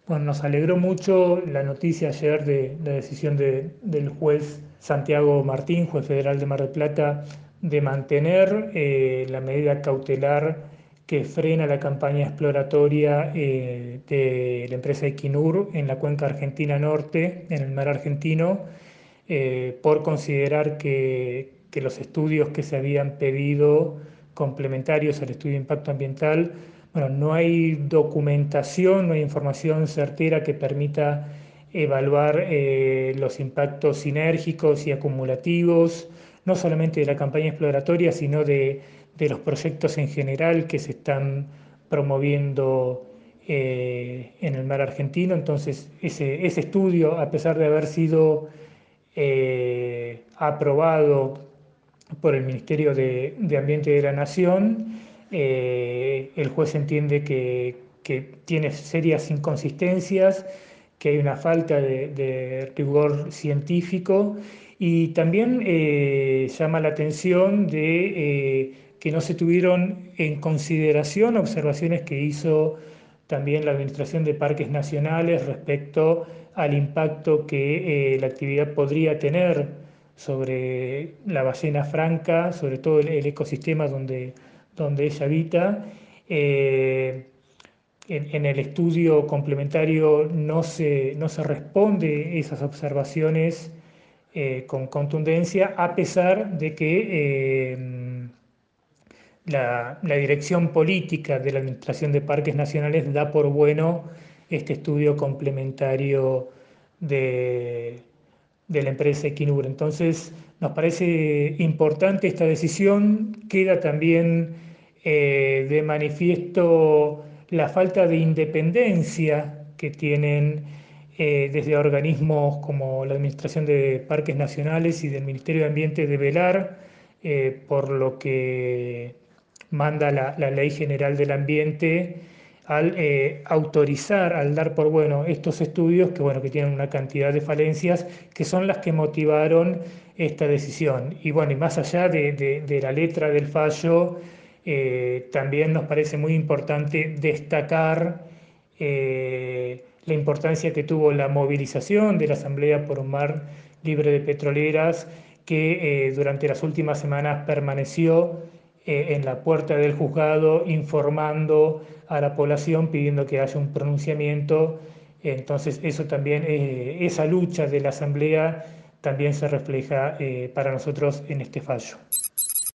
Bueno, nos alegró mucho la noticia ayer de la decisión del juez Santiago Martín, juez federal de Mar del Plata, de mantener la medida cautelar que frena la campaña exploratoria de la empresa Equinur en la cuenca argentina norte, en el mar argentino, por considerar que los estudios que se habían pedido complementarios al estudio de impacto ambiental, bueno, no hay documentación, no hay información certera que permita evaluar los impactos sinérgicos y acumulativos, no solamente de la campaña exploratoria, sino de los proyectos en general que se están promoviendo en el mar argentino. Entonces, ese estudio, a pesar de haber sido aprobado por el Ministerio de Ambiente de la Nación, el juez entiende que tiene serias inconsistencias, que hay una falta de rigor científico y también llama la atención de que no se tuvieron en consideración observaciones que hizo también la Administración de Parques Nacionales respecto al impacto que la actividad podría tener sobre la ballena franca, sobre todo el ecosistema donde ella habita. Eh, en el estudio complementario no se responde esas observaciones con contundencia, a pesar de que la dirección política de la Administración de Parques Nacionales da por bueno este estudio complementario de, de la empresa Equinur. Entonces, nos parece importante esta decisión. Queda también de manifiesto la falta de independencia que tienen desde organismos como la Administración de Parques Nacionales y del Ministerio de Ambiente de velar por lo que manda la Ley General del Ambiente al autorizar, al dar por bueno estos estudios que, bueno, que tienen una cantidad de falencias que son las que motivaron esta decisión. Y bueno, y más allá de la letra del fallo, también nos parece muy importante destacar la importancia que tuvo la movilización de la Asamblea por un Mar Libre de Petroleras, que durante las últimas semanas permaneció en la puerta del juzgado informando a la población pidiendo que haya un pronunciamiento. Entonces, eso también, esa lucha de la Asamblea también se refleja para nosotros en este fallo.